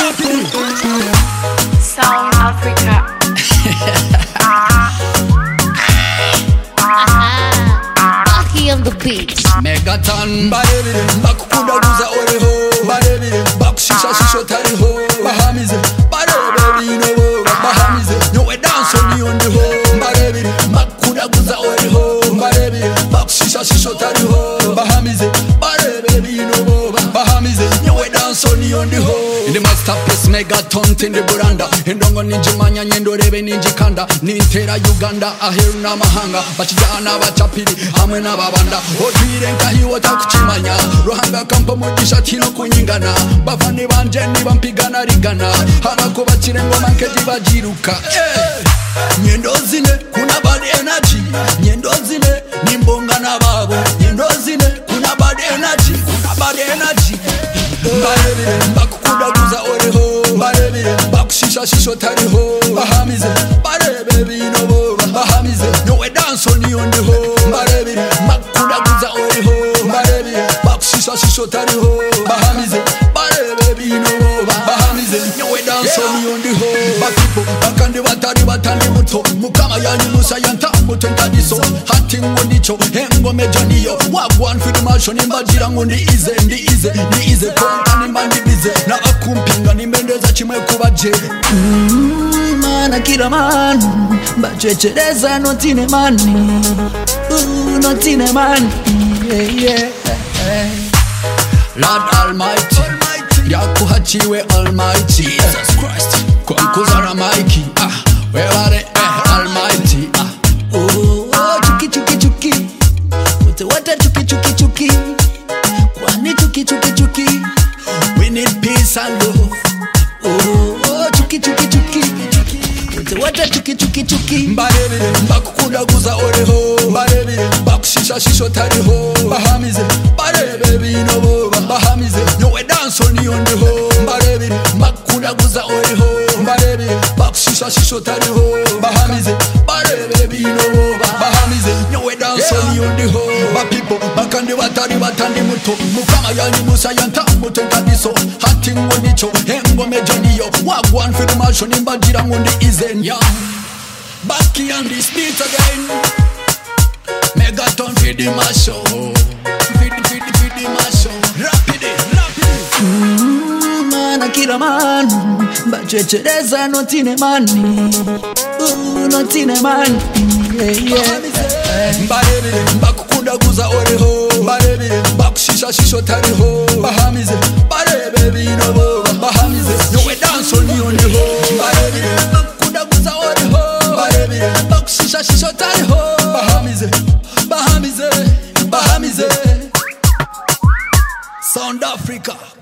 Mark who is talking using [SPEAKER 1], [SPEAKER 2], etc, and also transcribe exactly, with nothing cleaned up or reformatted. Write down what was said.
[SPEAKER 1] Sound Africa.
[SPEAKER 2] Rocky on the beat.
[SPEAKER 3] Megaton Barebi Bakukunda guza oreho Barebi Bakushisha shisho tariho Bahamize Barebi no Bahamize Nyowe dance on on the ho Barebi Bakukunda guza oreho Barebi Bakushisha shisho tariho Bahamize Barebi no Bahamize Nyowe dance on on the ho. In the masterpiece Megaton in the buranda Indongo ninjimanya nyendo rebe ninjikanda Nintera Uganda aheru na mahanga Bachijana bachapiri hamwe n'ababanda Otwire nkahiwo takuchimanya Ruhanga kampo mugisha tino kunyingana Bavani banje niba mpigana rigana Habako bakire ngoma nkeji bajiruka yeah. Nyendo zine kuna bad energy Nyendo zine nimbonga na babo Nyendo zine kuna bad energy Kuna bad energy Barebi bakukunda guza oreho Barebi bakushisha shisho tariho Bahamize Barebi no Bahamize Nyowe dance on on the ho Barebi bakukunda guza oreho Barebi bakushisha shisho tariho Bahamize Barebi no Bahamize Nyowe dance on on the ho Bakipo bakandi batari batandi muto Mukama yani musa yanta muto nkadiso Hati ngondicho hengo mejaniyo Wagwan fidi masho nimbajira ngondi ize Ndi ize, ndi ize konka nimbandi bize Na akumpinga nimbendeza chimwe kubaje
[SPEAKER 4] Mm, mana kila manu Bachwechereza notine mani uh, Notine mani yeah, yeah, yeah.
[SPEAKER 3] Lord Almighty Yakuhachiwe Almighty Jesus Christ Kwankuzara Mikey ah, Weware eh, Almighty ah.
[SPEAKER 4] Oh, oh, chuki chuki chuki Ute wata chuki chuki chuki Kwani chuki chuki chuki
[SPEAKER 3] We need peace and love.
[SPEAKER 4] Oh, oh, chuki chuki chuki Ute wata chuki chuki chuki
[SPEAKER 3] Barebi bakukunda guza oreho Barebi bakushisha shisho tariho Bahamize Barebi no Bahamize Nyowe dance on on the ho Barebi bakukunda guza oreho Barebi bakushisha shisho tariho Bahamize Barebi no Bahamize Nyowe dance on on the ho Ba people bakandi batari batandi muto Mukama yani musa yanta muto nkadiso Hati ngonicho hengo mejaniyo Wagwan fidi masho nimbajira ngondi izen yeah. Back on this beat again Megaton fidi masho Fidi fidi fidi masho Rapid it, rapid it
[SPEAKER 4] mm, Mana kila manu Bachwechereza notine mani uh, Notine mani yeah, yeah.
[SPEAKER 3] Barebi bakukunda guza oreho Barebi bakushisha shisho tariho Bahamize Barebi no Bahamize Nyowe dance on on the ho Barebi bakukunda guza oreho Barebi bakushisha shisho tariho Bahamize Bahamize Bahamize Sound Africa.